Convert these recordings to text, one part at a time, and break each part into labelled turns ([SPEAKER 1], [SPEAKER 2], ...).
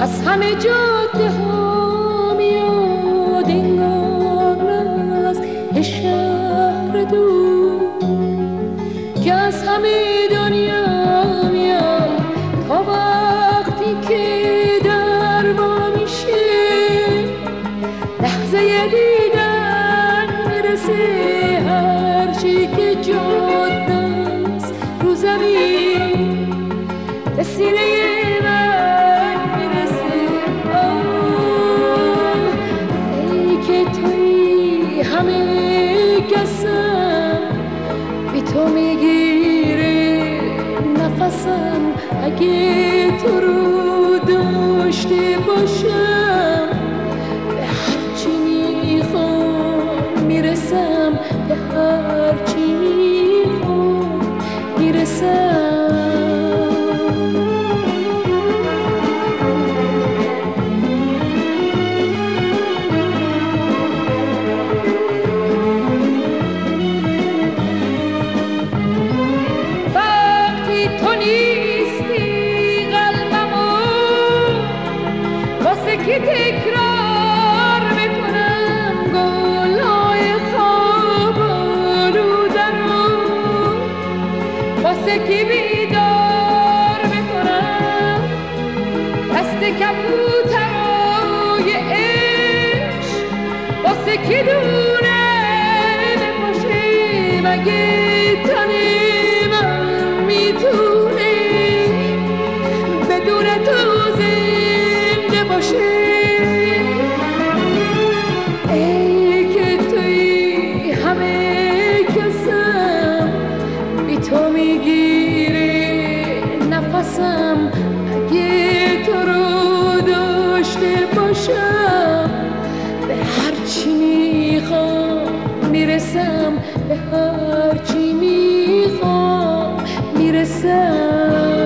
[SPEAKER 1] از همه جاده ها میاد انگار از شهر دور که از همه دنیا میاد تا وقتی که در وا میشه لحظه دیدن میرسه هرچی که جاده است رو زمین به سینه تو میگیره نفسم اگه تو رو داشته باشم به هرچی میخوام میرسم به هرچی میخوام میرسم که تکرار میکنم گلای خواب آلودنو واسه که بیدار میکنم دست کبوترای عشق واسه که دونه نباشه مگه تنی من میتونه بدون تو زنده باشه تو میگیره نفسم اگه تو رو داشته باشم به هرچی میخوام میرسم به هرچی میخوام میرسم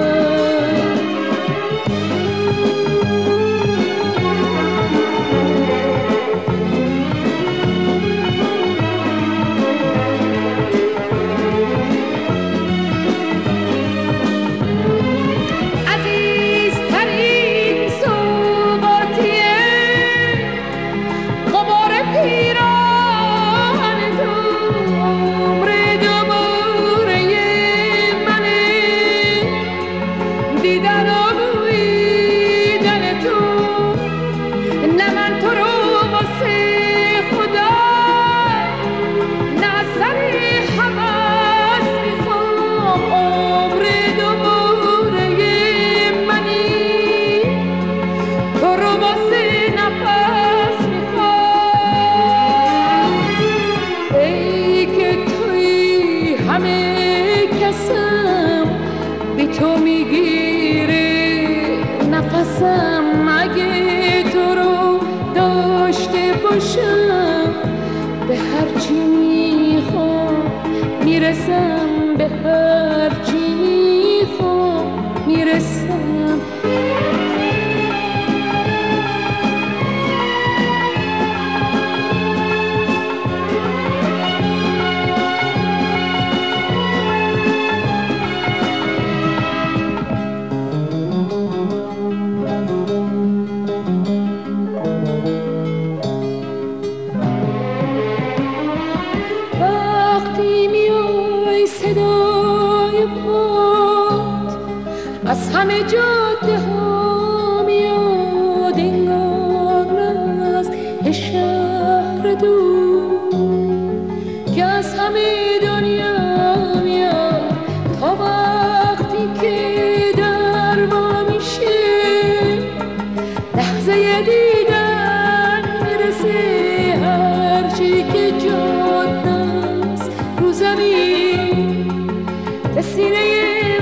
[SPEAKER 1] تو میگیره نفسم اگه تو رو داشته باشم به هرچی میخوام میرسم به هرچی میخوام میرسم از همه جاده ها میاد انگار از شهر دور که از همه دنیا میاد تا وقتی که در وا میشه لحظه دیدن میرسه هرچی که جاده است رو زمین به سینه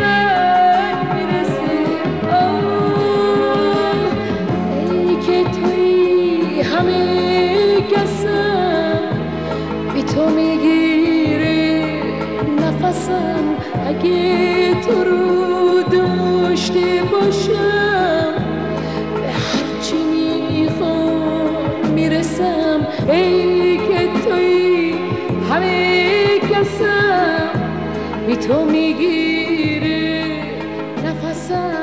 [SPEAKER 1] تو میگیره نفسم اگه تو رو داشته باشم به هرچی میخوام میرسم ای که توی همه کسم بی تو میگیره نفسم